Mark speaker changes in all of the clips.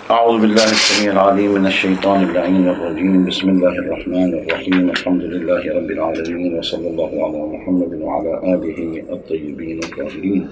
Speaker 1: أعوذ بالله السميع العليم من الشيطان اللعين الرجيم. بسم الله الرحمن الرحيم. الحمد لله رب العالمين، وصلى الله على محمد وعلى آله الطيبين الطاهرين.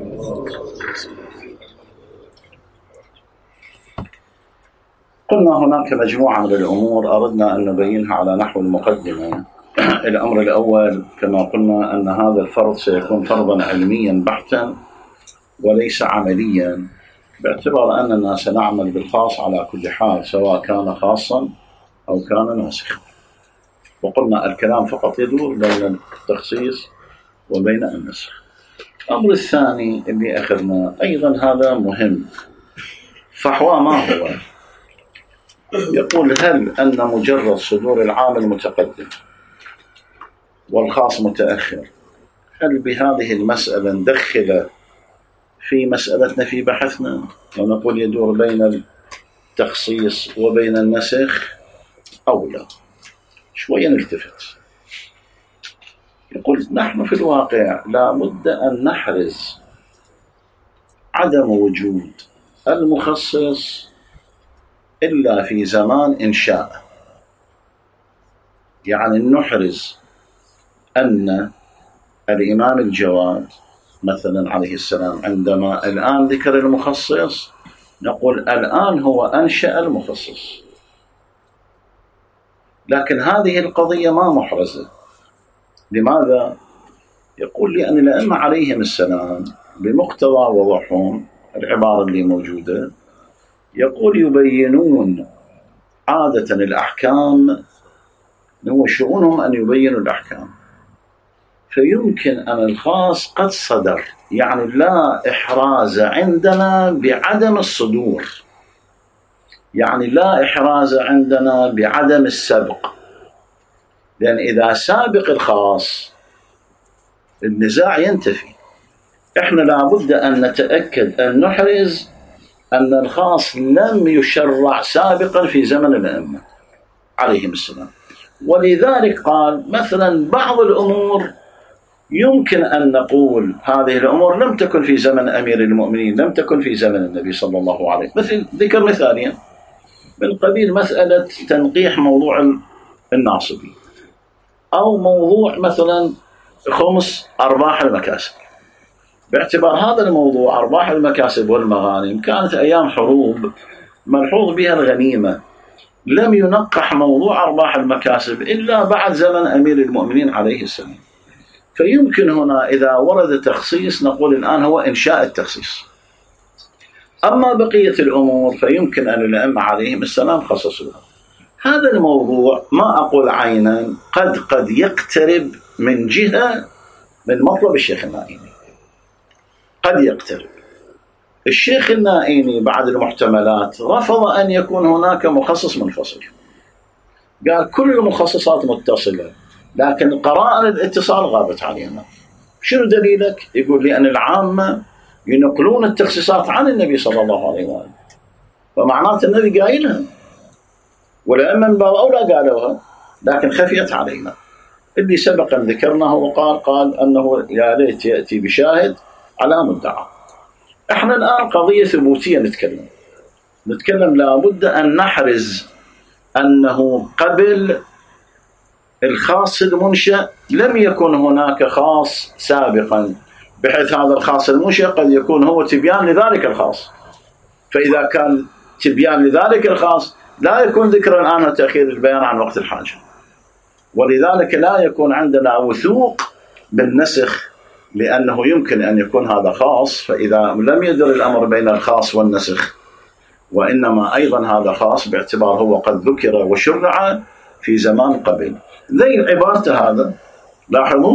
Speaker 1: قلنا هناك مجموعة من الأمور أردنا أن نبينها على نحو المقدمة. الأمر الأول كما قلنا أن هذا الفرض سيكون فرضا علميا بحتا وليس عمليا، باعتبار أننا سنعمل بالخاص على كل حال سواء كان خاصا أو كان ناسخا. وقلنا الكلام فقط يدور بين التخصيص وبين النسخ. الأمر الثاني اللي أخذنا أيضا هذا مهم، فحوى ما هو؟ يقول هل أن مجرد صدور العام المتقدم والخاص متأخر، هل بهذه المسألة ندخل في مسألتنا في بحثنا ونقول يدور بين التخصيص وبين النسخ أو لا؟ شوية نلتفت. يقول نحن في الواقع لا بد أن نحرز عدم وجود المخصص إلا في زمان إنشاء، يعني نحرز أن الإمام الجواد مثلا عليه السلام عندما الآن ذكر المخصص نقول الآن هو أنشأ المخصص، لكن هذه القضية ما محرزة. لماذا؟ يقول لأن الأئمة عليهم السلام بمقتضى وضعهم العبارة اللي موجودة يقول يبينون عادة الأحكام، هو شؤونهم أن يبينوا الأحكام، فيمكن أن الخاص قد صدر، يعني لا إحراز عندنا بعدم الصدور، يعني لا إحراز عندنا بعدم السبق، لأن إذا سابق الخاص النزاع ينتفي. إحنا لابد أن نتأكد أن نحرز أن الخاص لم يشرع سابقا في زمن الأئمة عليهم السلام. ولذلك قال مثلا بعض الأمور يمكن أن نقول هذه الأمور لم تكن في زمن أمير المؤمنين، لم تكن في زمن النبي صلى الله عليه وسلم. مثل ذكر مثالين من قبيل مسألة تنقيح موضوع الناصبي، أو موضوع مثلا خمس أرباح المكاسب، باعتبار هذا الموضوع أرباح المكاسب والمغانم كانت أيام حروب ملحوظ بها الغنيمة، لم ينقح موضوع أرباح المكاسب إلا بعد زمن أمير المؤمنين عليه السلام. فيمكن هنا إذا ورد تخصيص نقول الآن هو إنشاء التخصيص. أما بقية الأمور فيمكن أن الأئمة عليهم السلام خصصوها. هذا الموضوع ما أقول عينا قد يقترب من جهة من مطلب الشيخ النائيني، قد يقترب. الشيخ النائيني بعد المحتملات رفض أن يكون هناك مخصص منفصل، قال كل المخصصات متصلة، لكن قرائن الاتصال غابت علينا. شنو دليلك؟ يقول لي أن العامة ينقلون التخصيصات عن النبي صلى الله عليه وآله، فمعناته النبي قايلها والأئمة من باب أولى قالوها، لكن خفيت علينا. اللي سبق أن ذكرناه وقال أنه يا ليت يأتي بشاهد على مدعى. احنا الآن قضية ثبوتية نتكلم لابد أن نحرز أنه قبل الخاص المنشأ لم يكن هناك خاص سابقا، بحيث هذا الخاص المنشأ قد يكون هو تبيان لذلك الخاص، فإذا كان تبيان لذلك الخاص لا يكون ذكر الآن وتأخير البيان عن وقت الحاجة. ولذلك لا يكون عندنا وثوق بالنسخ، لأنه يمكن أن يكون هذا خاص، فإذا لم يدر الأمر بين الخاص والنسخ، وإنما أيضا هذا خاص باعتبار هو قد ذكر وشرع في زمان قبل. ذي عبارة هذا لاحظوا،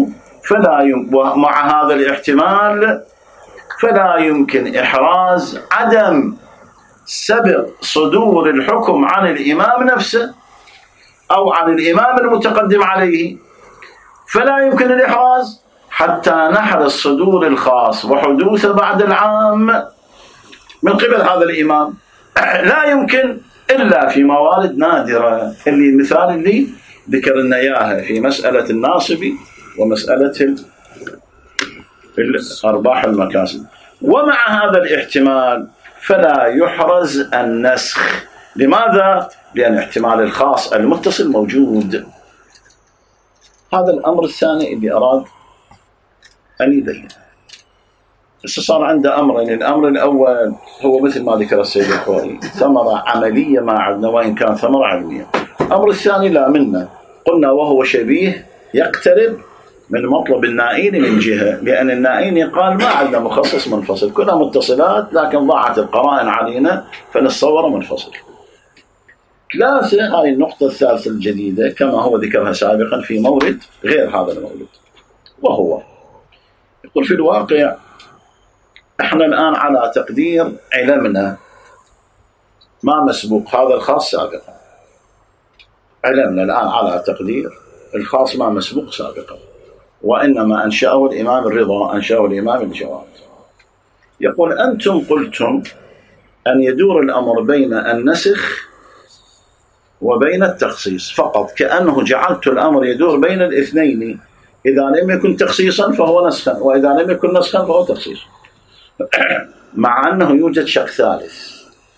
Speaker 1: ومع هذا الاحتمال فلا يمكن إحراز عدم سبق صدور الحكم عن الإمام نفسه أو عن الإمام المتقدم عليه، فلا يمكن الإحراز حتى نحرز صدور الخاص وحدوثه بعد العام من قبل هذا الإمام. لا يمكن إلا في موارد نادرة، اللي المثال اللي ذكرنا إياها في مسألة الناصبي ومسألة الأرباح المكاسب. ومع هذا الاحتمال فلا يحرز النسخ. لماذا؟ لأن احتمال الخاص المتصل موجود. هذا الأمر الثاني اللي أراد أن يبين. صار عنده أمرين. الأمر الأول هو مثل ما ذكر السيد الخوئي، ثمرة عملية ما عندنا وإن كان ثمرة علمية. الأمر الثاني لا منا، قلنا وهو شبيه يقترب من مطلب النائين من جهة، لأن النائين يقال ما عندنا مخصص منفصل، كلها متصلات لكن ضاعت القرائن علينا فنتصور منفصل. ثلاثة، هذه النقطة الثالثة الجديدة كما هو ذكرها سابقا في مورد غير هذا المورد، وهو يقول في الواقع احنا الآن على تقدير علمنا ما مسبوق هذا الخاص سابقا، علمنا الآن على تقدير الخاص ما مسبوق سابقا، وإنما أنشأه الإمام الرضا، أنشأه الإمام الجواد. يقول أنتم قلتم أن يدور الأمر بين النسخ وبين التخصيص فقط، كأنه جعلت الأمر يدور بين الاثنين، إذا لم يكن تخصيصا فهو نسخا، وإذا لم يكن نسخا فهو تخصيص، مع أنه يوجد شق ثالث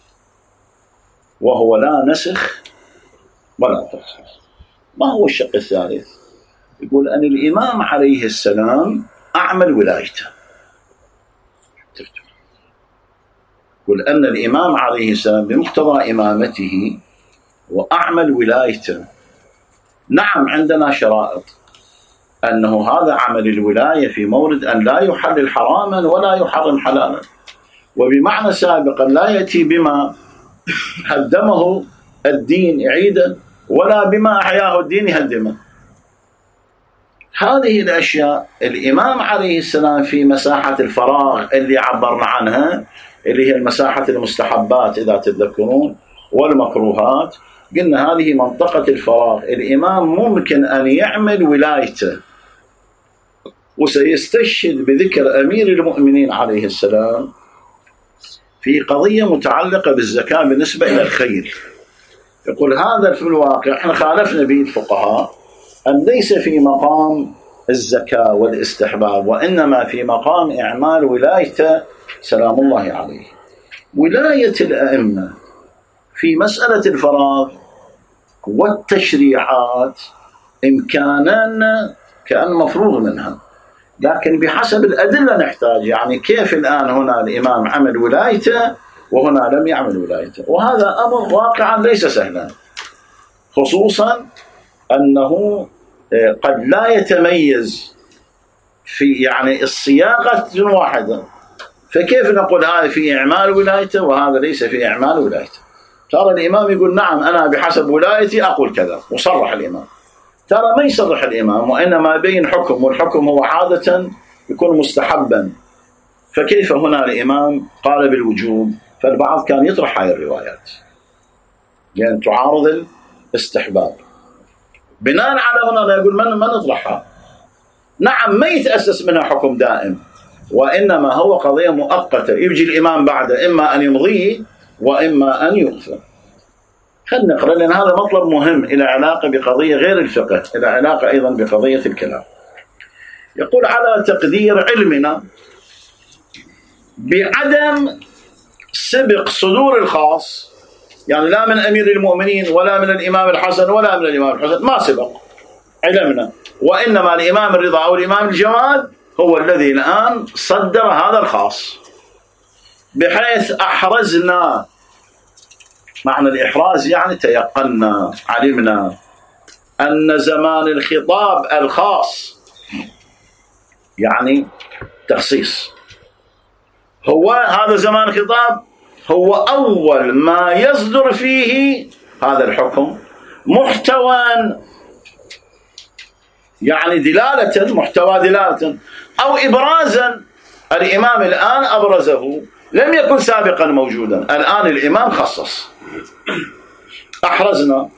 Speaker 1: وهو لا نسخ ولا تخصيص. ما هو الشق الثالث؟ يقول أن الإمام عليه السلام أعمل ولايته. يقول أن الإمام عليه السلام بمقتضى إمامته وأعمل ولايته. نعم عندنا شرائط أنه هذا عمل الولاية في مورد أن لا يحلل حراما ولا يحرم حلالا، وبمعنى سابقا لا يأتي بما هدمه الدين يعيده ولا بما أحياه الدين يهدمه. هذه الأشياء الإمام عليه السلام في مساحة الفراغ اللي عبرنا عنها، اللي هي المساحة المستحبات إذا تتذكرون والمكروهات، قلنا هذه منطقة الفراغ الإمام ممكن أن يعمل ولايته، وسيستشهد بذكر أمير المؤمنين عليه السلام في قضية متعلقة بالزكاة بالنسبة إلى الخير. يقول هذا في الواقع احنا خالفنا به الفقهاء أن ليس في مقام الزكاة والاستحباب، وإنما في مقام إعمال ولايته سلام الله عليه. ولاية الأئمة في مسألة الفراغ والتشريعات إمكانا كأن مفروغ منها، لكن بحسب الأدلة نحتاج، يعني كيف الآن هنا الإمام عمل ولايته وهنا لم يعمل ولايته، وهذا أمر واقعا ليس سهلا، خصوصا أنه قد لا يتميز في يعني الصياغة واحدة، فكيف نقول هذا في إعمال ولايته وهذا ليس في إعمال ولايته؟ ترى الإمام يقول نعم أنا بحسب ولايتي أقول كذا وصرح الإمام، ترى ما يصرح الإمام وإنما يبين حكم، والحكم هو عادة يكون مستحبا، فكيف هنا الإمام قال بالوجوب؟ فالبعض كان يطرح هذه الروايات لأن تعارض الاستحباب. بناء على هنا لا يقول من نطرحها، نعم ما يتأسس منها حكم دائم، وإنما هو قضية مؤقتة يجي الإمام بعده إما أن يمضيه وإما أن يغفر. خلنا نقرأ لأن هذا مطلب مهم إلى علاقة بقضية غير الفقه، إلى علاقة أيضا بقضية الكلام. يقول على تقدير علمنا بعدم سبق صدور الخاص، يعني لا من أمير المؤمنين ولا من الإمام الحسن ولا من الإمام الحسن، ما سبق علمنا، وإنما الإمام الرضا أو الإمام الجواد هو الذي الآن صدر هذا الخاص، بحيث أحرزنا، معنى الإحراز يعني تيقنا علمنا أن زمان الخطاب الخاص يعني تخصيص، هو هذا زمان الخطاب هو أول ما يصدر فيه هذا الحكم محتوى، يعني دلالة، محتوى دلالة أو إبرازا. الإمام الآن أبرزه، لم يكن سابقا موجودا، الآن الإمام خصص، أحرزنا.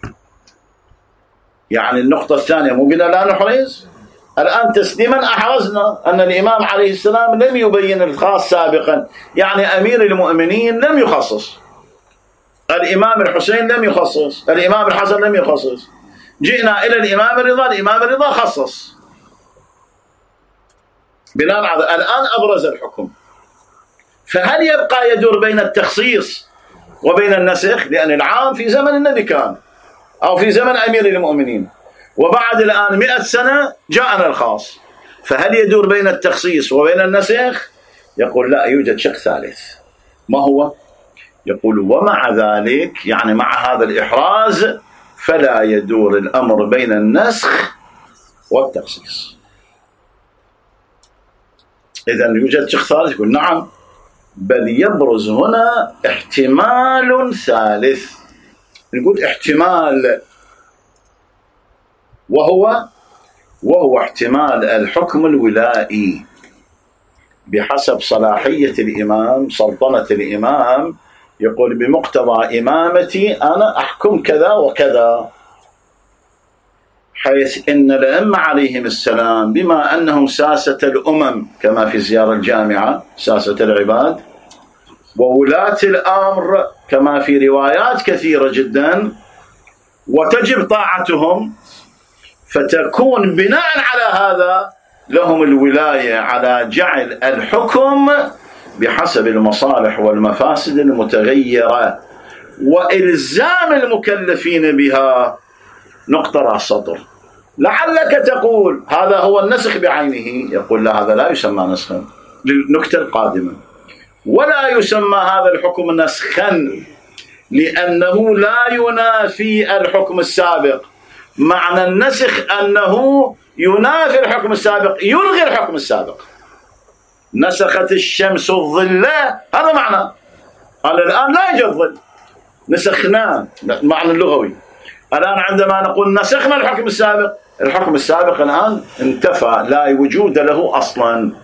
Speaker 1: يعني النقطة الثانية مو قلنا لا نحرز، الآن تسليما أحرزنا أن الإمام عليه السلام لم يبين الخاص سابقا، يعني أمير المؤمنين لم يخصص، الإمام الحسين لم يخصص، الإمام الحسن لم يخصص، جئنا إلى الإمام الرضا، الإمام الرضا خصص. بناء على الآن أبرز الحكم، فهل يبقى يدور بين التخصيص وبين النسخ؟ لأن العام في زمن النبي كان، أو في زمن أمير المؤمنين، وبعد الآن 100 سنة جاءنا الخاص، فهل يدور بين التخصيص وبين النسخ؟ يقول لا، يوجد شق ثالث. ما هو؟ يقول ومع ذلك، يعني مع هذا الإحراز، فلا يدور الأمر بين النسخ والتخصيص. إذن يوجد شق ثالث؟ يقول نعم، بل يبرز هنا احتمال ثالث. نقول احتمال، وهو احتمال الحكم الولائي بحسب صلاحية الإمام، سلطنة الإمام. يقول بمقتضى إمامتي أنا أحكم كذا وكذا، حيث إن الأئمة عليهم السلام بما أنهم ساسة الأمم كما في زيارة الجامعة ساسة العباد، وولاة الأمر كما في روايات كثيرة جدا، وتجب طاعتهم، فتكون بناء على هذا لهم الولاية على جعل الحكم بحسب المصالح والمفاسد المتغيرة وإلزام المكلفين بها. نقطة رأس سطر. لعلك تقول هذا هو النسخ بعينه، يقول لا، هذا لا يسمى نسخا، للنكتة القادمة، ولا يسمى هذا الحكم نسخا لأنه لا ينافي الحكم السابق. معنى النسخ أنه ينافي الحكم السابق، يلغي الحكم السابق. نسخت الشمس الظلة، هذا معنى. قال الآن لا يوجد ظل، نسخنا، المعنى اللغوي. الآن عندما نقول نسخنا الحكم السابق، الحكم السابق الآن انتفى، لا وجود له أصلا.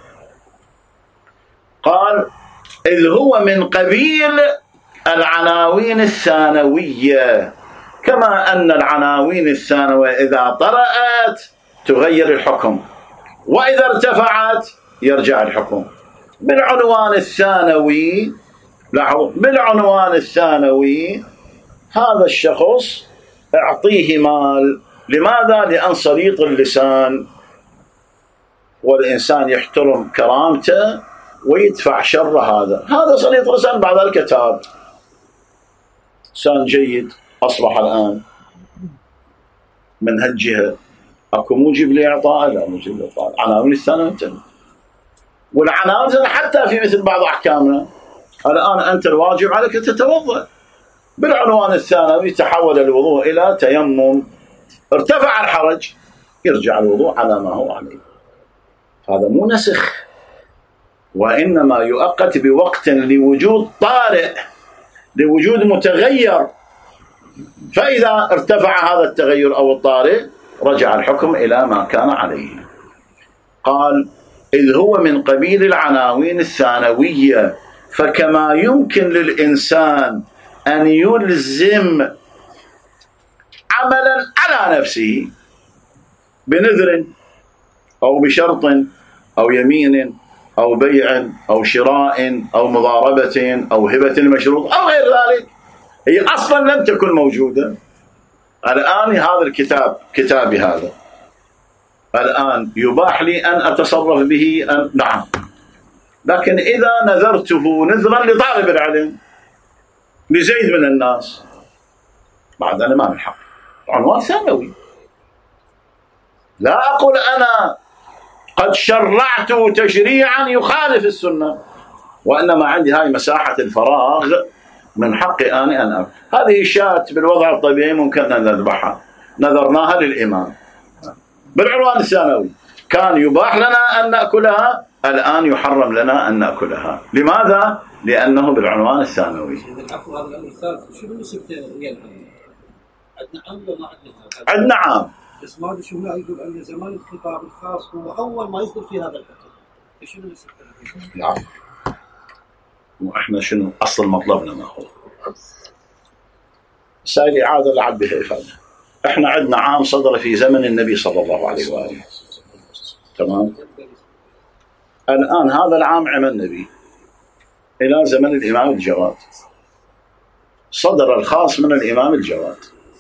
Speaker 1: قال إذ هو من قبيل العناوين الثانوية، كما أن العناوين الثانوية إذا طرأت تغير الحكم، وإذا ارتفعت يرجع الحكم. بالعنوان الثانوي، بالعنوان الثانوي هذا الشخص اعطيه مال. لماذا؟ لأن سليط اللسان، والإنسان يحترم كرامته ويدفع شر هذا سليط اللسان. بعد ذلك تاب، إنسان جيد، أصبح الآن من هالجهة أكو موجب لإعطاء، لا موجب لإعطاء. عناوين الثانوي انتهت، والعناوين حتى في مثل بعض أحكامنا. الآن أنت الواجب عليك تتوضأ، بالعنوان الثانوي تحول الوضوء إلى تيمم، ارتفع الحرج، يرجع الوضوء على ما هو عليه. هذا مو نسخ، وإنما يؤقت بوقت لوجود طارئ، لوجود متغير، فإذا ارتفع هذا التغير أو الطارئ رجع الحكم إلى ما كان عليه. قال إذ هو من قبيل العناوين الثانوية، فكما يمكن للإنسان أن يلزم عملا على نفسه بنذر أو بشرط أو يمين أو بيع أو شراء أو مضاربة أو هبة المشروط أو غير ذلك، هي أصلا لم تكن موجودة. الآن هذا الكتاب كتابي هذا، الآن يباح لي أن أتصرف به نعم، لكن إذا نذرته نذرا لطالب العلم لزيد من الناس، بعد أنا ما من حق، عنوان ثانوي. لا أقول أنا قد شرعت تشريعا يخالف السنة، وإنما عندي هاي مساحة الفراغ من حقي أنا أن أكل. هذه شاة بالوضع الطبيعي ممكن أن نذبحها، نذرناها للإمام بالعنوان الثانوي، كان يباح لنا أن نأكلها، الآن يحرم لنا أن نأكلها. لماذا؟ لأنه بالعنوان الثانوي.
Speaker 2: عندنا عام ولا ما
Speaker 1: عندنا عام،
Speaker 2: بس ما ادري شو يقول ان زمان الخطاب الخاص هو اول ما يصدر في هذا الحكم. شنو
Speaker 1: نعم، واحنا شنو اصل مطلبنا ما هو سائل اعاده لعب بها افاده. احنا عندنا عام صدر في زمن النبي صلى الله عليه واله، تمام. الان هذا العام عمل النبي الى زمن الامام الجواد، صدر الخاص من الامام الجواد،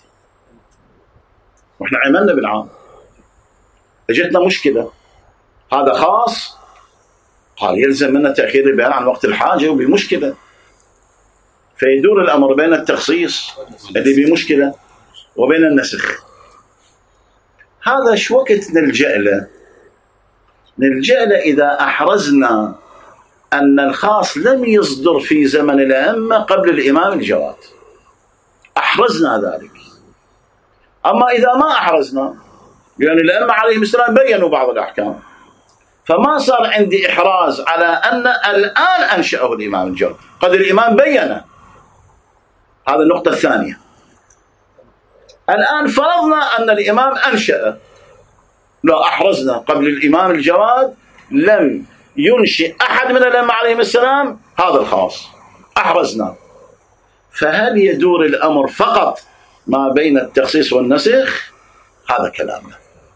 Speaker 1: واحنا عملنا بالعام. اجتنا مشكله، هذا خاص قال يلزم منا تأخير البيان عن وقت الحاجة وبمشكلة، فيدور الأمر بين التخصيص اللي بمشكلة وبين النسخ. هذا شو وقت نلجأ له؟ نلجأ له إذا أحرزنا أن الخاص لم يصدر في زمن الأئمة قبل الإمام الجواد، أحرزنا ذلك. أما إذا ما أحرزنا، لأن الأئمة عليهم السلام بيّنوا بعض الأحكام، فما صار عندي إحراز على أن الآن أنشأه الإمام الجواد، قد الإمام بيّنه. هذا النقطة الثانية. الآن فرضنا أن الإمام أنشأ، لا أحرزنا قبل الإمام الجواد لم ينشئ أحد من الأئمة عليهم السلام هذا الخاص، أحرزنا. فهل يدور الأمر فقط ما بين التخصيص والنسخ؟ هذا كلامنا.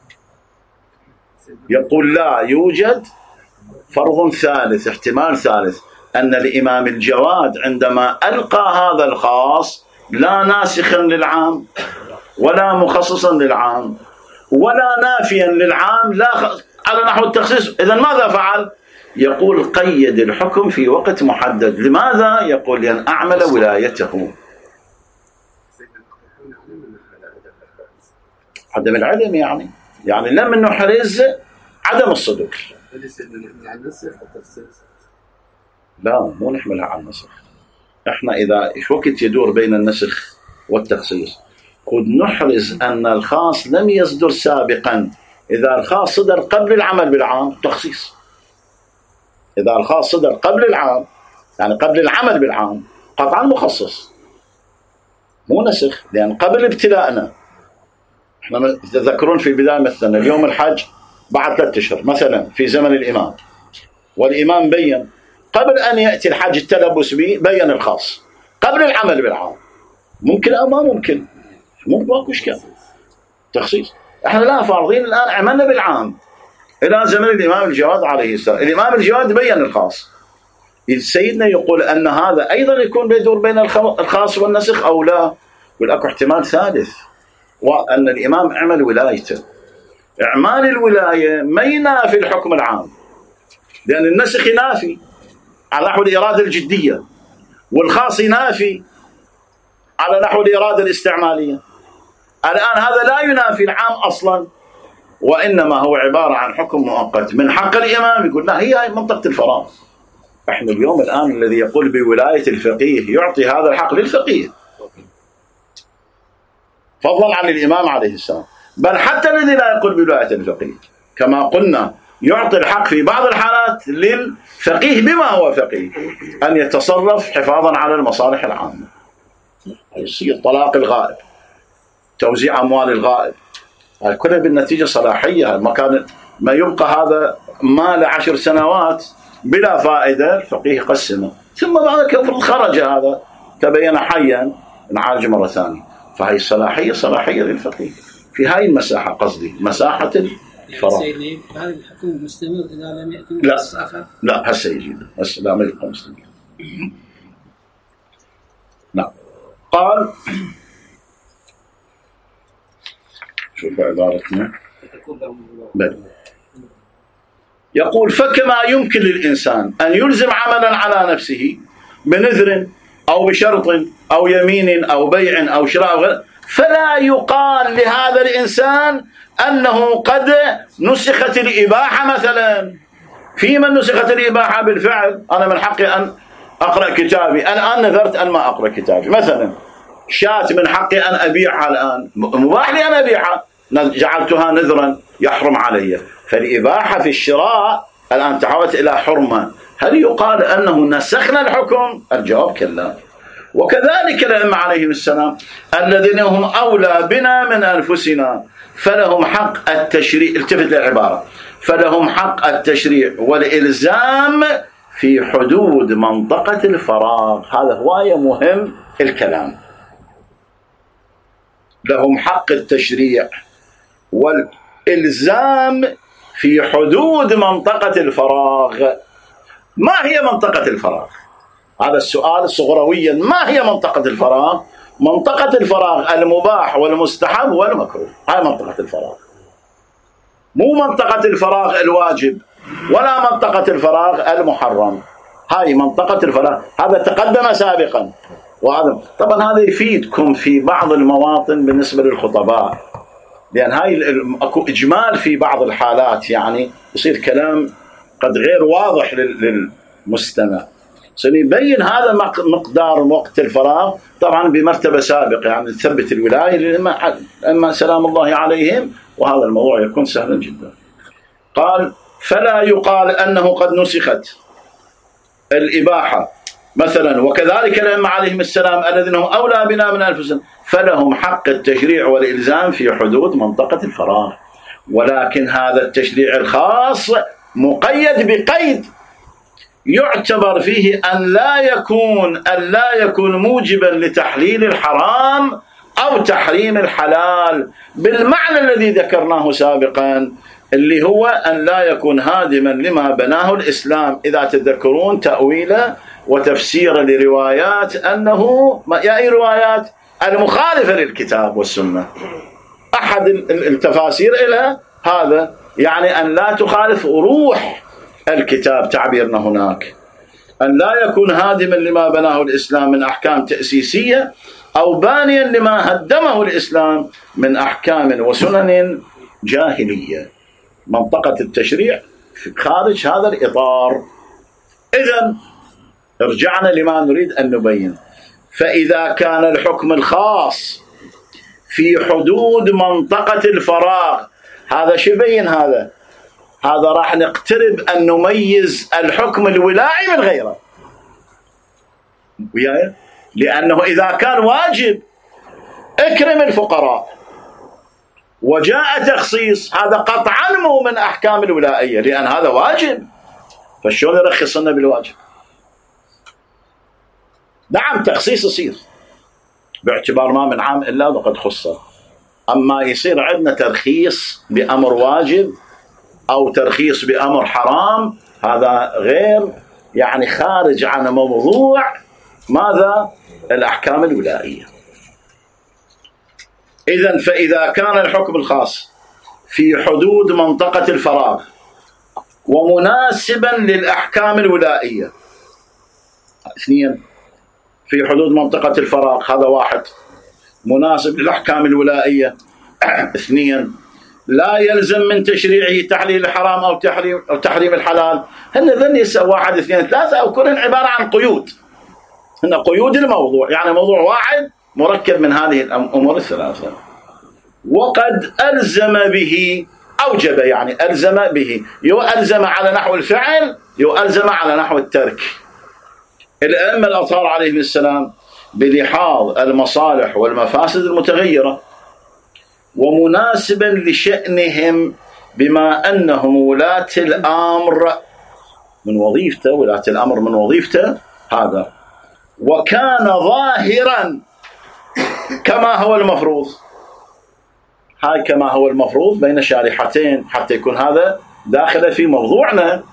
Speaker 1: يقول لا يوجد فرض ثالث، احتمال ثالث، أن الإمام الجواد عندما ألقى هذا الخاص لا ناسخا للعام ولا مخصصا للعام ولا نافيا للعام، لا على نحو التخصيص. إذن ماذا فعل؟ يقول قيد الحكم في وقت محدد. لماذا؟ يقول لأن أعمل ولايته. عدم العلم يعني لم نحرز عدم الصدق. لا، مو نحملها على النسخ. احنا إذا وقت يدور بين النسخ والتخصيص قد نحرز أن الخاص لم يصدر سابقا. إذا الخاص صدر قبل العمل بالعام تخصيص، إذا الخاص صدر قبل العام يعني قبل العمل بالعام قطعا مخصص مو نسخ، لأن قبل ابتلاءنا احنا تذكرون في البداية مثلا اليوم الحج بعد 3 أشهر مثلا في زمن الإمام، والإمام بيّن قبل أن يأتي الحج التلبس به، بيّن الخاص قبل العمل بالعام. ممكن أو ما ممكن؟ ماكو إشكال تخصيص. احنا لا فارضين الآن عملنا بالعام إلى زمن الإمام الجواد عليه السلام. الإمام الجواد بيّن الخاص. سيدنا يقول أن هذا أيضا يكون بيدور بين الخاص والنسخ أو لا؟ يقول أكو احتمال ثالث، وأن الإمام عمل ولايته. إعمال الولاية ما ينافي الحكم العام، لأن النسخ ينافي على نحو الإرادة الجدية، والخاص ينافي على نحو الإرادة الاستعمالية. الآن هذا لا ينافي العام أصلا، وإنما هو عبارة عن حكم مؤقت من حق الإمام. يقول لا، هي منطقة الفراغ. احنا اليوم الآن الذي يقول بولاية الفقيه يعطي هذا الحق للفقيه فضلا عن الإمام عليه السلام، بل حتى الذي لا يقول بولاية الفقيه كما قلنا يعطي الحق في بعض الحالات للفقيه بما هو فقيه أن يتصرف حفاظا على المصالح العامة. يصير طلاق الغائب، توزيع أموال الغائب، كلها بالنتيجة صلاحية. ما يبقى هذا مال 10 سنوات بلا فائدة، الفقيه قسمه، ثم بعد كفر خرج هذا تبين حيا نعالج مرة ثانية. فهي الصلاحية صلاحية للفقيه في هاي المساحة، قصدي مساحة الفراغ.
Speaker 2: سيدي هذا الحكم مستمر إذا لم يأتي
Speaker 1: لا هسه يجي لا ما يبقى مستمر. نعم. قال شوف عبارتنا بل يقول فكما يمكن للإنسان أن يلزم عملا على نفسه بنذر أو بشرط أو يمين أو بيع أو شراء أو غيره، فلا يقال لهذا الإنسان أنه قد نسخت الإباحة مثلا. في من نسخت الإباحة بالفعل. أنا من حقي أن أقرأ كتابي، الآن نذرت أن ما أقرأ كتابي مثلا. شاة من حقي أن أبيعها الآن، مباح لي أن أبيعها، جعلتها نذرا يحرم علي. فالإباحة في الشراء الآن تحولت إلى حرمة. هل يقال أنه نسخنا الحكم؟ الجواب كلا. وكذلك الأئمة عليهم السلام الذين هم أولى بنا من أنفسنا فلهم حق التشريع، التفت للعبارة، فلهم حق التشريع والإلزام في حدود منطقة الفراغ. هذا هواية مهم الكلام. لهم حق التشريع والإلزام في حدود منطقة الفراغ. ما هي منطقة الفراغ؟ هذا السؤال صغرويا. ما هي منطقة الفراغ؟ منطقة الفراغ المباح والمستحب والمكروه، هاي منطقة الفراغ. مو منطقة الفراغ الواجب ولا منطقة الفراغ المحرم. هاي منطقة الفراغ، هذا تقدم سابقا. وهذا طبعا هذا يفيدكم في بعض المواطن بالنسبة للخطباء، لأن هاي أكو إجمال في بعض الحالات، يعني يصير كلام قد غير واضح للمستمع. سنبين هذا مقدار وقت الفراغ طبعا بمرتبة سابقة، يعني تثبت الولاية أما سلام الله عليهم، وهذا الموضوع يكون سهلا جدا. قال فلا يقال أنه قد نسخت الإباحة مثلا، وكذلك الأئمة عليهم السلام الذين هم أولى بنا من أنفسهم فلهم حق التشريع والإلزام في حدود منطقة الفراغ، ولكن هذا التشريع الخاص مقيد بقيد يعتبر فيه أن لا يكون موجبا لتحليل الحرام أو تحريم الحلال بالمعنى الذي ذكرناه سابقا، اللي هو أن لا يكون هادما لما بناه الإسلام. إذا تذكرون تأويله وتفسير لروايات أنه أي روايات المخالفة للكتاب والسنة، أحد التفاسير إلى هذا يعني أن لا تخالف روح الكتاب، تعبيرنا هناك أن لا يكون هادما لما بناه الإسلام من أحكام تأسيسية أو بانيا لما هدمه الإسلام من أحكام وسنن جاهلية. منطقة التشريع خارج هذا الإطار. إذن رجعنا لما نريد أن نبين. فإذا كان الحكم الخاص في حدود منطقة الفراغ، هذا شو يبين؟ هذا راح نقترب أن نميز الحكم الولائي من غيره، وياي؟ لأنه إذا كان واجب اكرم الفقراء وجاء تخصيص، هذا قطعا مو من أحكام الولائية، لأن هذا واجب، فشون يرخص لنا بالواجب؟ نعم تخصيص يصير باعتبار ما من عام إلا وقد خصه، أما يصير عندنا ترخيص بأمر واجب أو ترخيص بأمر حرام، هذا غير يعني خارج عن موضوع ماذا؟ الأحكام الولائية. إذن فإذا كان الحكم الخاص في حدود منطقة الفراغ ومناسبا للأحكام الولائية، اثنين في حدود منطقة الفراغ، هذا واحد مناسب للأحكام الولائية، اثنين لا يلزم من تشريعه تحليل الحرام أو تحريم الحلال. هن ذني واحد اثنين ثلاثة أو كلهم عبارة عن قيود، هن قيود الموضوع، يعني موضوع واحد مركب من هذه الأمور الثلاثة. وقد ألزم به أوجب، يعني ألزم به، يؤلزم على نحو الفعل، يؤلزم على نحو الترك. الأئمة الأطهار عليهم السلام بلحاظ المصالح والمفاسد المتغيرة ومناسبا لشأنهم، بما أنهم ولاة الأمر من وظيفته، ولاة الأمر من وظيفته هذا، وكان ظاهرا كما هو المفروض. هاي كما هو المفروض بين شارحتين حتى يكون هذا داخل في موضوعنا.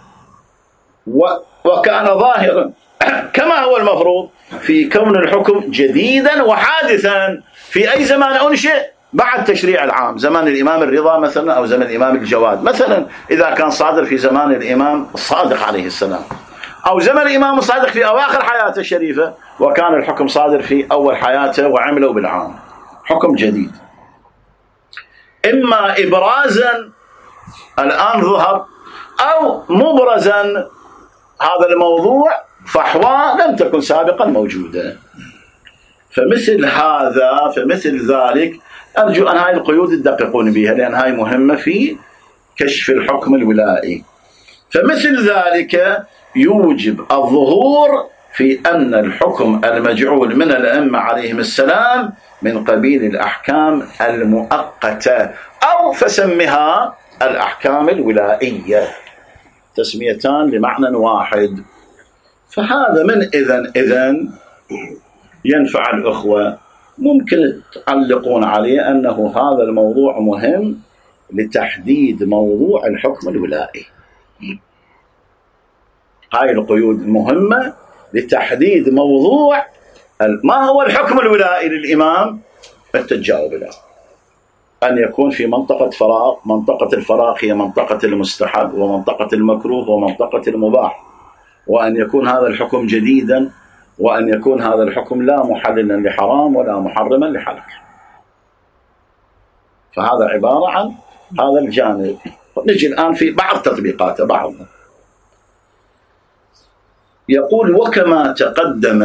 Speaker 1: وكان ظاهرا كما هو المفروض في كون الحكم جديدا وحادثا في أي زمان أنشئ بعد تشريع العام، زمان الإمام الرضا مثلا أو زمان الإمام الجواد مثلا، إذا كان صادر في زمان الإمام الصادق عليه السلام، أو زمن الإمام الصادق في أواخر حياته الشريفة وكان الحكم صادر في أول حياته وعملوا بالعام، حكم جديد إما إبرازا الآن ظهر أو مبرزا هذا الموضوع فحوى لم تكن سابقا موجودة. فمثل ذلك أرجو أن هاي القيود تدققون بها، لأن هاي مهمة في كشف الحكم الولائي. فمثل ذلك يوجب الظهور في أن الحكم المجعول من الأئمة عليهم السلام من قبيل الأحكام المؤقتة، أو فسمها الأحكام الولائية، تسميتان لمعنى واحد. فهذا من إذن ينفع الأخوة، ممكن تعلقون عليه أنه هذا الموضوع مهم لتحديد موضوع الحكم الولائي. هاي القيود مهمة لتحديد موضوع ما هو الحكم الولائي للإمام، التجاوب له. أن يكون في منطقة فراغ. منطقة الفراغ هي منطقة المستحب ومنطقة المكروه ومنطقة المباح، وأن يكون هذا الحكم جديدا، وأن يكون هذا الحكم لا محللا لحرام ولا محرما لحلال. فهذا عبارة عن هذا الجانب. نجي الآن في بعض تطبيقاته. بعض يقول وكما تقدم،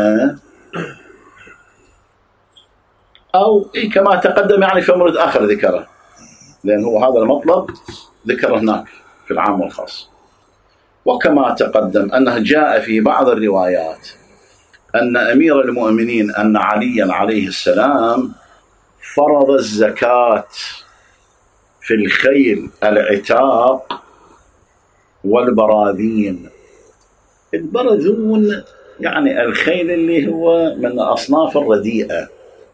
Speaker 1: أو كما تقدم يعني في مورد آخر ذكره، لأن هو هذا المطلب ذكره هناك في العام والخاص. وكما تقدم أنه جاء في بعض الروايات أن أمير المؤمنين أن عليا عليه السلام فرض الزكاة في الخيل العتاق والبراذين. البرذون يعني الخيل اللي هو من أصناف الرديئة،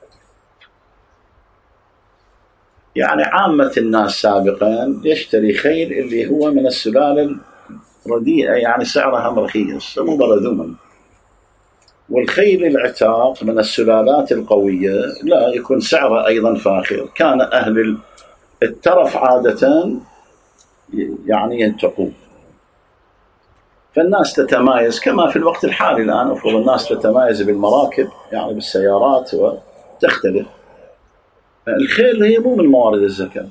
Speaker 1: يعني عامة الناس سابقا يشتري خيل اللي هو من السلالة الرديئة، يعني سعرها رخيص، مو برذون. والخيل العتاق من السلالات القوية لا يكون سعره أيضا فاخر. كان أهل الترف عادة يعني ينتقون، فالناس تتمايز كما في الوقت الحالي الآن. أفضل الناس تتمايز بالمراكب، يعني بالسيارات، وتختلف. الخيل هي مو من موارد الزكاة.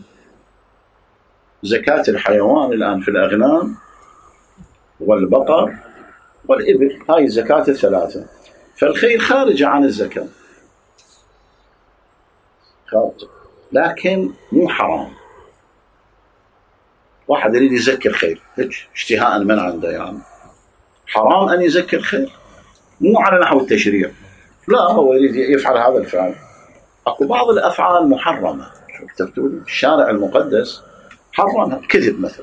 Speaker 1: زكاة الحيوان الآن في الأغنام والبقر والإبل، هاي الزكاة الثلاثة. فالخيل خارجة عن الزكاة، خارجة، لكن مو حرام. واحد يريد يزكي الخيل اشتهاء من عنده، يعني حرام أن يزكي الخيل، مو على نحو التشريع، لا، هو يريد يفعل هذا الفعل. أكو بعض الأفعال محرمة، تقول الشارع المقدس حرمها. كذب مثلا،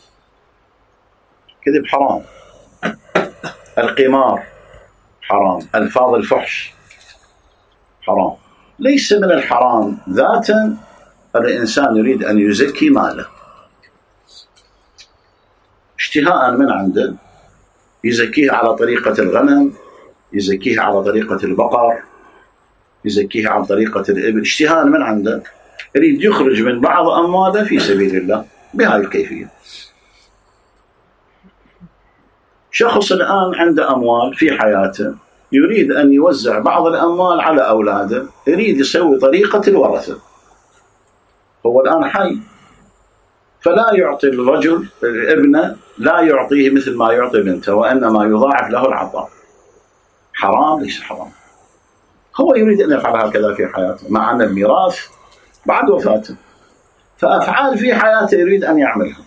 Speaker 1: كذب حرام. القمار حرام. ألفاظ الفحش حرام. ليس من الحرام ذاتا الإنسان يريد أن يزكي ماله اشتهاء من عنده، يزكيه على طريقة الغنم، يزكيه على طريقة البقر، يزكيه على طريقة الإبل، اشتهاء من عنده، يريد يخرج من بعض أمواله في سبيل الله بهذه الكيفية. شخص الآن عنده أموال في حياته، يريد أن يوزع بعض الأموال على أولاده، يريد يسوي طريقة الورثة. هو الآن حي، فلا يعطي الرجل ابنه، لا يعطيه مثل ما يعطي بنته، وإنما يضاعف له العطاء. حرام؟ ليس حرام. هو يريد أن يفعل هكذا في حياته، مع أن الميراث بعد وفاته، فأفعال في حياته يريد أن يعملها.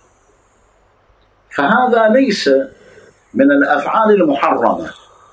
Speaker 1: فهذا ليس من الأفعال المحرمة،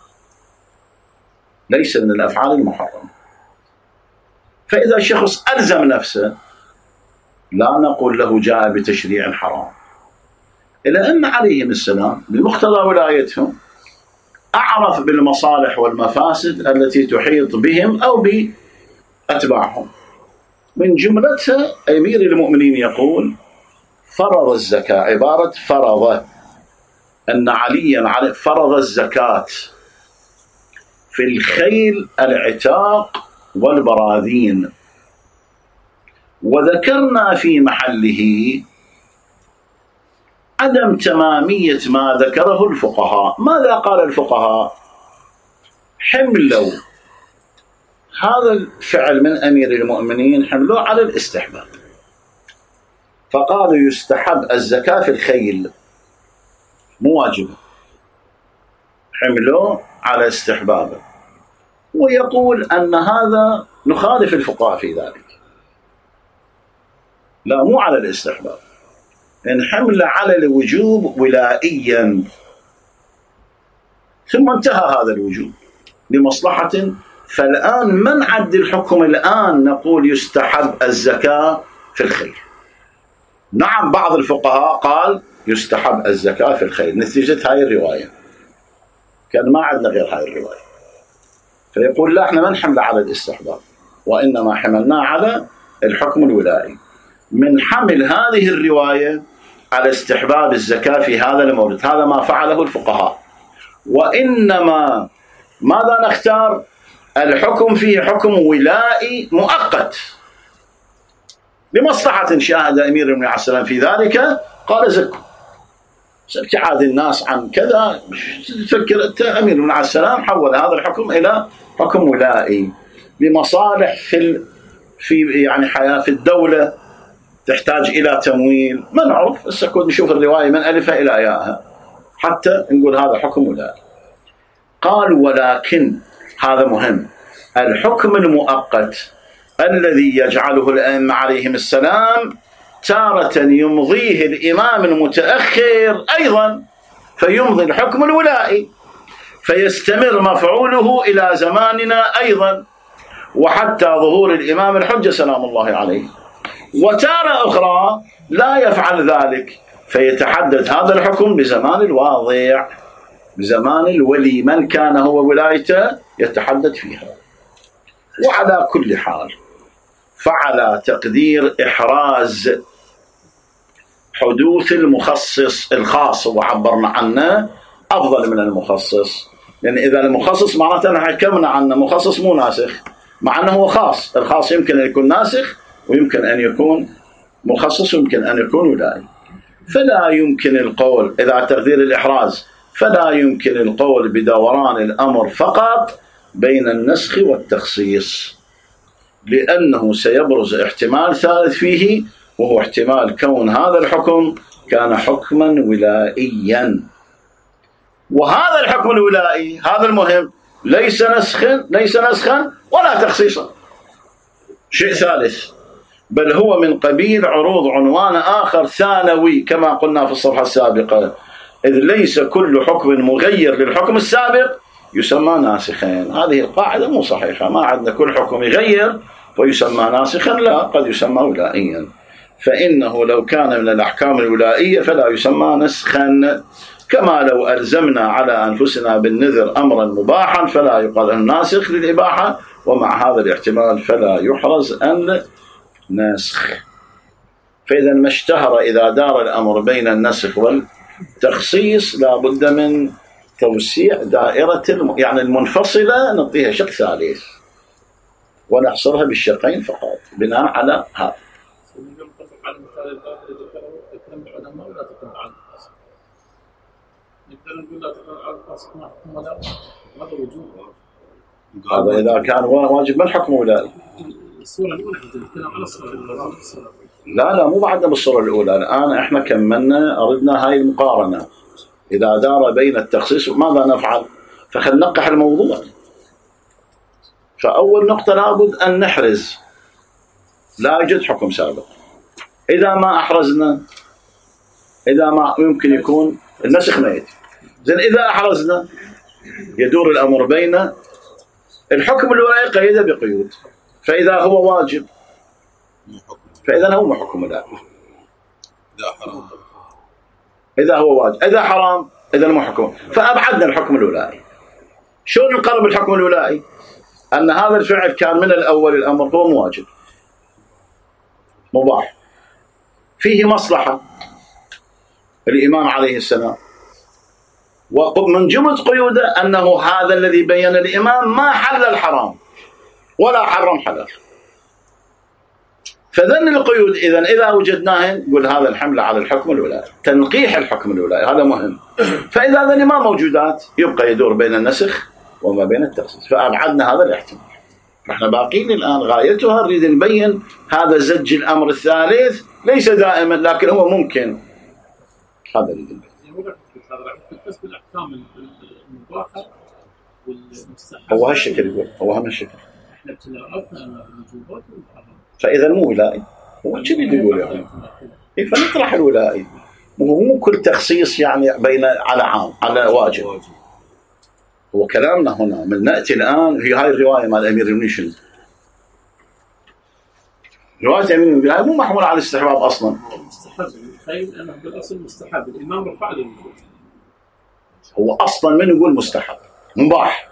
Speaker 1: ليس من الأفعال المحرمة. فإذا شخص ألزم نفسه، لا نقول له جاء بتشريع حرام. إلا أن عليهم السلام بمقتضى ولايتهم أعرف بالمصالح والمفاسد التي تحيط بهم أو بأتباعهم. من جملتها أمير المؤمنين يقول فرض الزكاة. عبارة فرض، أن عليا فرض الزكاة في الخيل العتاق والبراذين. وذكرنا في محله عدم تمامية ما ذكره الفقهاء. ماذا قال الفقهاء؟ حملوا هذا الفعل من أمير المؤمنين، حملوا على الاستحباب، فقالوا يستحب الزكاة في الخيل، مو واجبة، حملوا على استحبابه. ويقول أن هذا نخالف الفقهاء في ذلك، لا، مو على الاستحباب، إن حمل على الوجوب ولائيا، ثم انتهى هذا الوجوب لمصلحة. فالآن من عد الحكم؟ الآن نقول يستحب الزكاة في الخيل. نعم، بعض الفقهاء قال يستحب الزكاة في الخيل نتيجة هاي الرواية، كان ما عندنا غير هاي الرواية، فيقول لا، احنا ما نحمل على الاستحباب، وإنما حملنا على الحكم الولائي. من حمل هذه الرواية على استحباب الزكاة في هذا المورد، هذا ما فعله الفقهاء. وإنما ماذا نختار؟ الحكم فيه حكم ولائي مؤقت، لمصلحة شاهد أمير المؤمنين عليه السلام في ذلك قال زكوا، ابتعاد الناس عن كذا. تفكر أنت أمير المؤمنين عليه السلام حول هذا الحكم إلى حكم ولائي لمصالح في يعني حياة في الدولة تحتاج إلى تمويل، ما نعرف بس نشوف الرواية من ألفها إلى ياءها حتى نقول هذا حكم ولائي. قال ولكن هذا مهم، الحكم المؤقت الذي يجعله الأئمة عليهم السلام تارة يمضيه الإمام المتأخر أيضا فيمضي الحكم الولائي فيستمر مفعوله إلى زماننا أيضا وحتى ظهور الإمام الحجة سلام الله عليه. وتارة أخرى لا يفعل ذلك فيتحدد هذا الحكم بزمان الواضع، بزمان الولي، من كان هو ولايته يتحدد فيها. وعلى كل حال فعلى تقدير إحراز حدوث المخصص الخاص وعبرنا عنه أفضل من المخصص، لأن إذا المخصص معناته أننا حكمنا عنه مخصص مو ناسخ، مع أنه هو خاص. الخاص يمكن أن يكون ناسخ ويمكن أن يكون مخصص ويمكن أن يكون ولائي. فلا يمكن القول إذا تقدير الإحراز فلا يمكن القول بدوران الأمر فقط بين النسخ والتخصيص، لأنه سيبرز احتمال ثالث فيه وهو احتمال كون هذا الحكم كان حكما ولائيا. وهذا الحكم الولائي هذا المهم ليس نسخا ولا تخصيصا، شيء ثالث، بل هو من قبيل عروض عنوان آخر ثانوي كما قلنا في الصفحة السابقة، إذ ليس كل حكم مغير للحكم السابق يسمى ناسخين. هذه القاعدة مو صحيحة، ما عندنا كل حكم يغير ويسمى ناسخا، لا، قد يسمى ولائيا. فإنه لو كان من الأحكام الولائية فلا يسمى نسخا، كما لو ألزمنا على أنفسنا بالنذر أمرا مباحا فلا يقال أنه ناسخ للإباحة، ومع هذا الاحتمال فلا يحرز أن ناسخ. فإذا ما اشتهر إذا دار الأمر بين النسخ والتخصيص لا بد من توسيع دائرة يعني المنفصلة نعطيها شق ثالث ونحصرها بالشقين فقط بناء على هذا. هذا إذا كان واجب ما الحكم ولائي؟
Speaker 2: الصورة الأولى نتكلم على الصورة الأولى.
Speaker 1: لا مو بعدنا بالصورة الأولى، الآن إحنا كملنا أردنا هاي المقارنة إذا دار بين التخصيص ماذا نفعل؟ فخل نقح الموضوع. فأول نقطة لابد أن نحرز لا يوجد حكم سابق. إذا ما أحرزنا، إذا ما يمكن يكون النسخ ميت، زين إذا أحرزنا يدور الأمر بين الحكم الولائي قيده بقيود، فإذا هو واجب فإذا هو حكم ولائي، إذا هو واجب، إذا حرام إذا مو حكم، فأبعدنا الحكم الولائي. شلون نقرب الحكم الولائي؟ أن هذا الفعل كان من الأول الأمر هو مواجب مباح فيه مصلحة الإمام عليه السلام، ومن جملة قيوده أنه هذا الذي بين الإمام ما حل الحرام ولا حرم حلال. فذن القيود إذا وجدناه نقول هذا الحمل على الحكم الولائي، تنقيح الحكم الولائي هذا مهم. فإذا ذن ما موجودات يبقى يدور بين النسخ وما بين التخصيص، فأبعدنا هذا الاحتمال. نحن باقين الآن غايتها نريد نبين هذا زج الأمر الثالث ليس دائما لكن هو ممكن. هذا نريد نبين. هو هالشكل يقول، هو هم الشكل. فإذا مو ولائي، هو كذي يقول يعني. فنطرح الولائي، مو كل تخصيص يعني بين على عام على واجب. هو كلامنا هنا من نأتي الآن هي هاي الرواية مع الأمير المؤمنين. رواية الأمير المؤمنين مو محمول على الاستحباب أصلا.
Speaker 2: مستحب، تخيل أنه بالأصل مستحب، الإمام رفع له.
Speaker 1: هو أصلا من يقول مستحب مباح.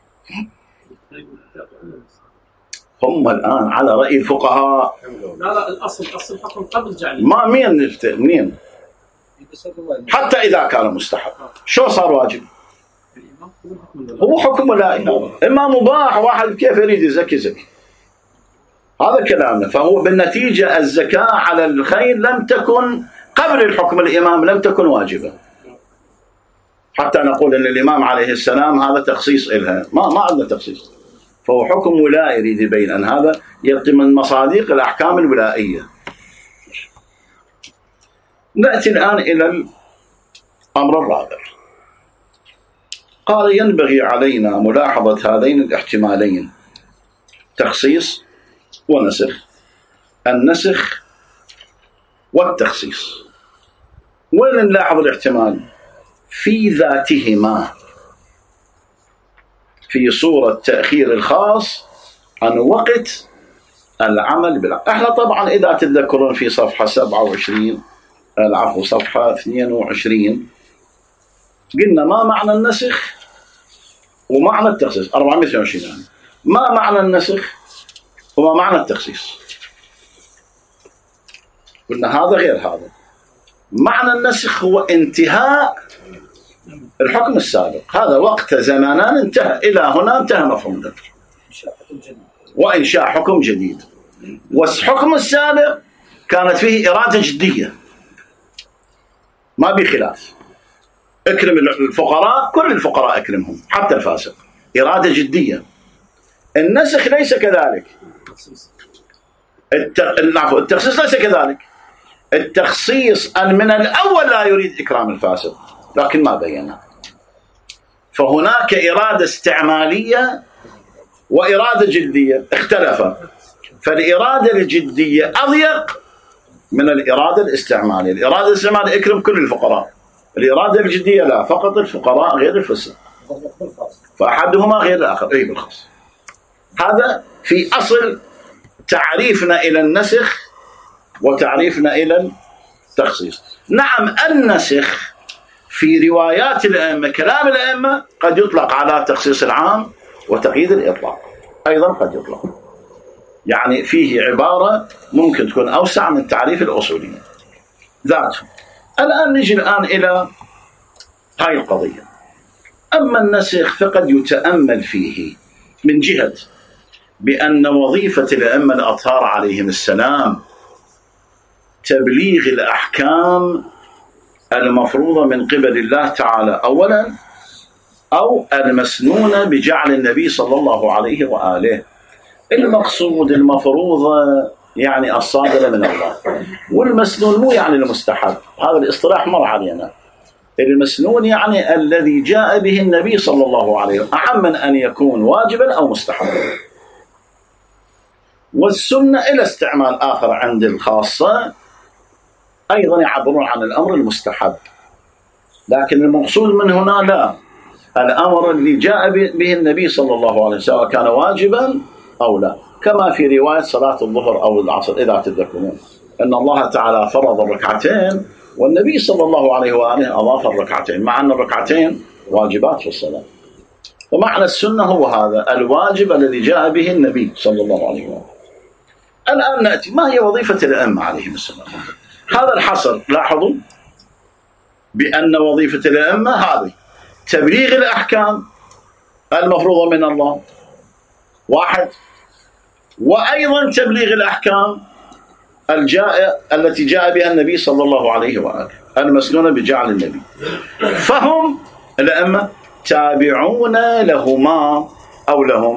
Speaker 1: هم الآن على رأي الفقهاء.
Speaker 2: لا الأصل حكم قبل جعله.
Speaker 1: ما منين حتى إذا كان مستحب شو صار واجب؟ هو حكم ولائي، إما مباح واحد كيف يريد يزكي هذا كلامنا. فهو بالنتيجة الزكاة على الخيل لم تكن قبل الحكم الإمام، لم تكن واجبة حتى نقول أن الإمام عليه السلام هذا تخصيص إلها. ما عندنا تخصيص، فهو حكم ولائي. يريد يبين أن هذا يأتي من مصادق الأحكام الولائية. نأتي الآن إلى الأمر الرابع. قال: ينبغي علينا ملاحظة هذين الاحتمالين، تخصيص ونسخ، النسخ والتخصيص. وين نلاحظ الاحتمال؟ في ذاتهما، في صورة تأخير الخاص عن وقت العمل بالعام. احنا طبعا إذا تتذكرون في صفحة 27 صفحة 22 قلنا ما معنى النسخ ومعنى التخصيص. 422 يعني. ما معنى النسخ وما معنى التخصيص؟ قلنا هذا غير هذا. معنى النسخ هو انتهاء الحكم السابق، هذا وقت زمانان انتهى، إلى هنا انتهى مفهوم ذلك، وإنشاء حكم جديد. والحكم السابق كانت فيه إرادة جدية، ما بخلاف. اكرم الفقراء، كل الفقراء اكرمهم حتى الفاسق، إرادة جدية. النسخ ليس كذلك، التخصيص ليس كذلك. التخصيص أن من الأول لا يريد إكرام الفاسق، لكن ما بينا. فهناك إرادة استعمالية وإرادة جدية اختلفا، فالإرادة الجدية أضيق من الإرادة الاستعمالية. الإرادة الاستعمالية اكرم كل الفقراء، الإرادة الجدية لا، فقط الفقراء غير الفسق، فأحدهما غير الآخر. أي بالخاص. هذا في أصل تعريفنا إلى النسخ وتعريفنا إلى التخصيص. نعم، النسخ في روايات الأئمة، كلام الأئمة، قد يطلق على تخصيص العام وتقييد الإطلاق، أيضا قد يطلق، يعني فيه عبارة ممكن تكون أوسع من التعريف الأصولي ذاته. الآن نجي إلى هاي القضية. أما النسخ فقد يتأمل فيه من جهة بأن وظيفة الأئمة الأطهار عليهم السلام تبليغ الأحكام المفروضة من قبل الله تعالى أولا، أو المسنونة بجعل النبي صلى الله عليه وآله. المقصود المفروضة يعني الصادرة من الله، والمسنون مو يعني المستحب، هذا الاصطلاح مر علينا. المسنون يعني الذي جاء به النبي صلى الله عليه وسلم، أعم من أن يكون واجبا أو مستحبا. والسنة إلى استعمال آخر عند الخاصة أيضا يعبرون عن الأمر المستحب، لكن المقصود من هنا لا، الأمر اللي جاء به النبي صلى الله عليه وسلم كان واجبا أو لا، كما في رواية صلاة الظهر أو العصر إذا تذكرون أن الله تعالى فرض الركعتين والنبي صلى الله عليه وآله أضاف الركعتين، مع أن الركعتين واجبات في الصلاة. ومعنى السنة هو هذا الواجب الذي جاء به النبي صلى الله عليه وآله. الآن نأتي ما هي وظيفة الأئمة عليهم السلام. هذا الحصر، لاحظوا بأن وظيفة الأئمة هذه تبليغ الأحكام المفروضة من الله، واحد، وأيضا تبليغ الأحكام التي جاء بها النبي صلى الله عليه وآله المسنونة بجعل النبي. فهم الأئمة تابعون لهما أو لهم،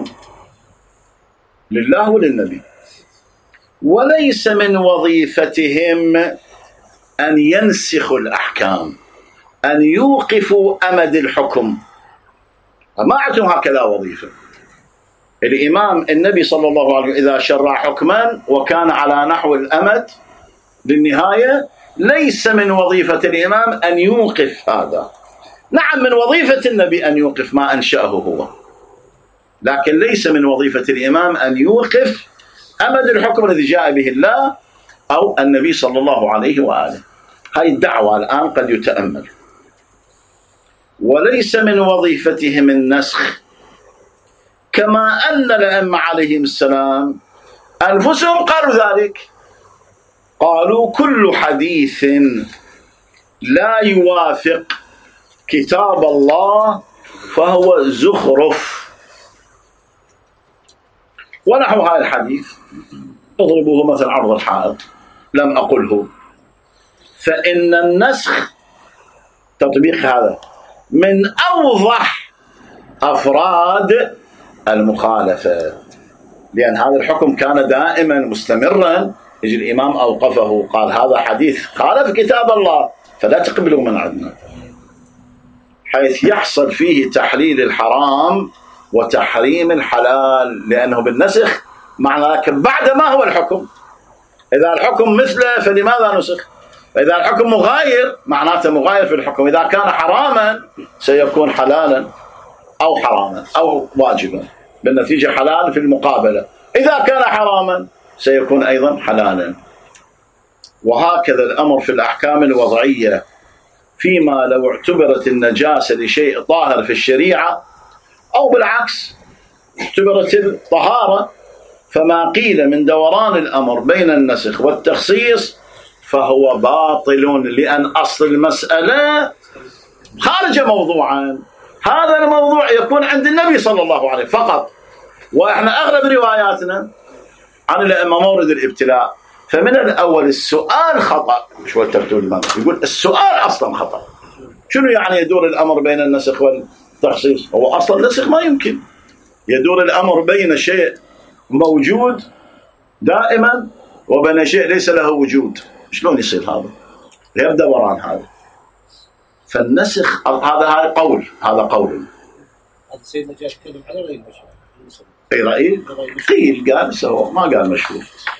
Speaker 1: لله وللنبي، وليس من وظيفتهم أن ينسخوا الأحكام، أن يوقفوا أمد الحكم. ما عندهم هكذا وظيفة. الإمام النبي صلى الله عليه وسلم إذا شرع حكما وكان على نحو الأمد للنهاية، ليس من وظيفة الإمام أن يوقف هذا. نعم، من وظيفة النبي أن يوقف ما أنشأه هو، لكن ليس من وظيفة الإمام أن يوقف أمد الحكم الذي جاء به الله أو النبي صلى الله عليه وآله. هاي الدعوة الآن قد يتأمل. وليس من وظيفتهم النسخ، كما أن الأئمة عليهم السلام أنفسهم قالوا ذلك، قالوا كل حديث لا يوافق كتاب الله فهو زخرف. ونحو هذا الحديث اضربوه مثل عرض الحائط، لم أقله. فإن النسخ تطبيق هذا من أوضح أفراد المخالفة، لأن هذا الحكم كان دائما مستمرا، يجي الإمام أوقفه قال هذا حديث خالف كتاب الله فلا تقبلوا من عندنا، حيث يحصل فيه تحليل الحرام وتحريم الحلال، لأنه بالنسخ معنى ذلك بعد ما هو الحكم. إذا الحكم مثله فلماذا نسخ؟ إذا الحكم مغاير معناته مغاير في الحكم. إذا كان حراما سيكون حلالا أو حراما أو واجبا، بالنتيجة حلال في المقابلة. إذا كان حراما سيكون أيضا حلالا. وهكذا الأمر في الأحكام الوضعية، فيما لو اعتبرت النجاسة لشيء طاهر في الشريعة، أو بالعكس اعتبرت الطهارة، فما قيل من دوران الأمر بين النسخ والتخصيص فهو باطل، لأن أصل المسألة خارج موضوعا. هذا الموضوع يكون عند النبي صلى الله عليه فقط، وإحنا أغلب رواياتنا عن الأئمة مورد الابتلاء. فمن الأول السؤال خطأ، شو الترتيب المنطقي؟ يقول السؤال أصلا خطأ. شنو يعني يدور الأمر بين النسخ والتخصيص؟ هو أصلا النسخ ما يمكن يدور الأمر بين شيء موجود دائما وبين شيء ليس له وجود. شلون يصير هذا؟ يبدأ وران هذا. فالنسخ هذا قول، هذا قول.
Speaker 2: هذا سيدنا جاء يتكلم على غير مشهور.
Speaker 1: اي رأي قيل قال سواء ما قال مشهور،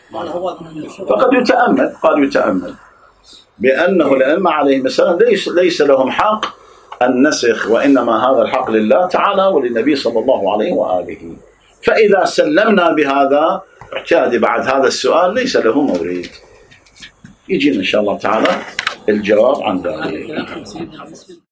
Speaker 1: فقد يتأمل، قال يتأمل بأنه الأئمة عليهم السلام ليس لهم حق النسخ، وإنما هذا الحق لله تعالى وللنبي صلى الله عليه وآله. فإذا سلمنا بهذا اعتاد بعد هذا السؤال ليس له مورد. يجينا إن شاء الله تعالى الجواب عن ذلك.